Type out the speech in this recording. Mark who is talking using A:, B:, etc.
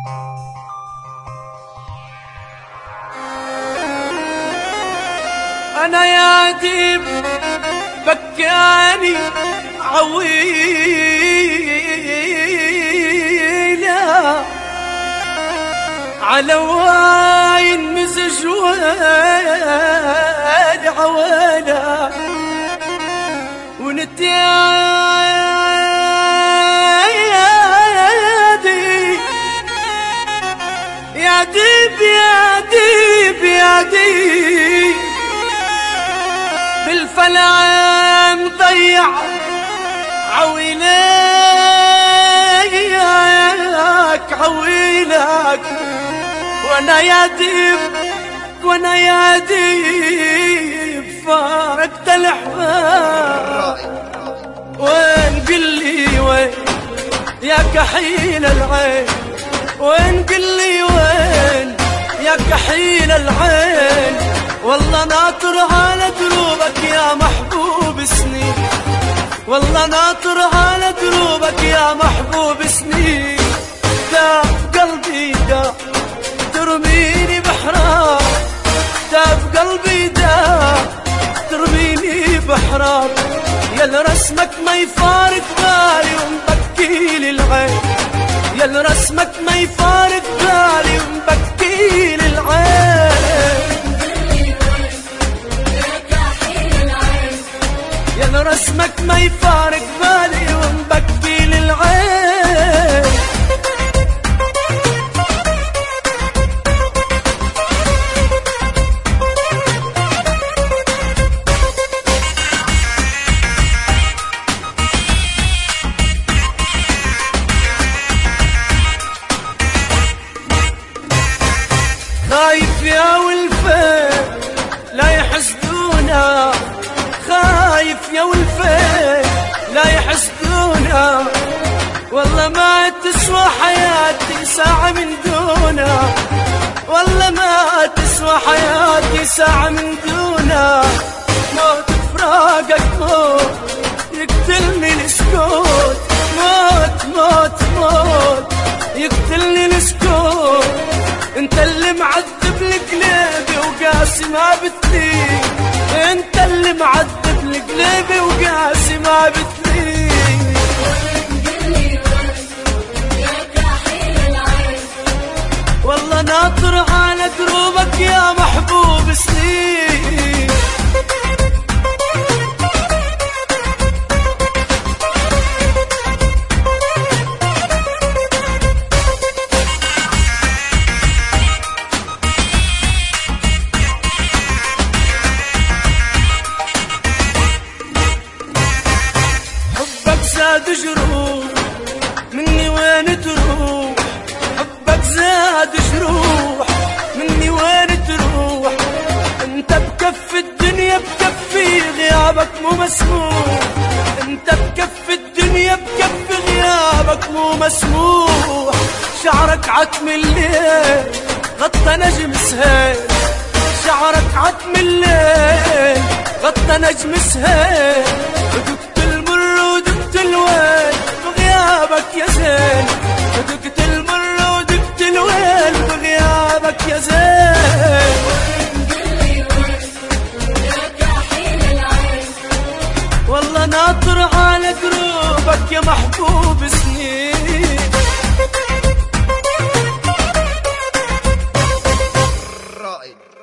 A: أنا يا ديب بكاني عويلة على واين مزج وين عوالة ونتيادي يا ديب يا ديب يا ديب بالفلا مضيع عويلك عويلك وانا يا ديب وانا يا ديب فارقت الاحباب وين قلي وين يا كحيل العين وين قلي وين يا كحيل العين والله ناطر على دروبك يا محبوب سنين والله ناطر على دروبك يا محبوب سنين داب قلبي داب ترميني بحراب داب قلبي داب ترميني بحراب يا رسمك ما يفارق بالي ومبكي لي العين يا رسمك ما يفارق بالي ومبكي لي العين يا رسمك ما يفارق بالي ومبكي للعين خايف يا ولفين لا يحسدونا خايف يا ولفين لا يحسدونا والله ما تسوى حياتي ساعة من دونا والله ما تسوى حياتي ساعة من دونا موت فراقك موت يقتلني السكوت موت موت موت يقتلني السكوت انت اللي معذب لقلبي وقاسي ما بتلي انت اللي معذب لقلبي وقاسي ما بتلي والله ناطر على دروبك يا محبوب سنين زاد جروح مني وين تروح حبك زاد جروح مني وين تروح انت بكف الدنيا بكفي غيابك مو مسموح انت بكف الدنيا بكفي غيابك مو مسموح شعرك عتم الليل غطى نجم سهيل شعرك عتم الليل غطى نجم سهيل ودقت المر ودقت الويل بغيابك يا زين ودقت المر ودقت الويل بغيابك يا زين والله ناطر على دروبك يا محبوب سنين
B: رائد.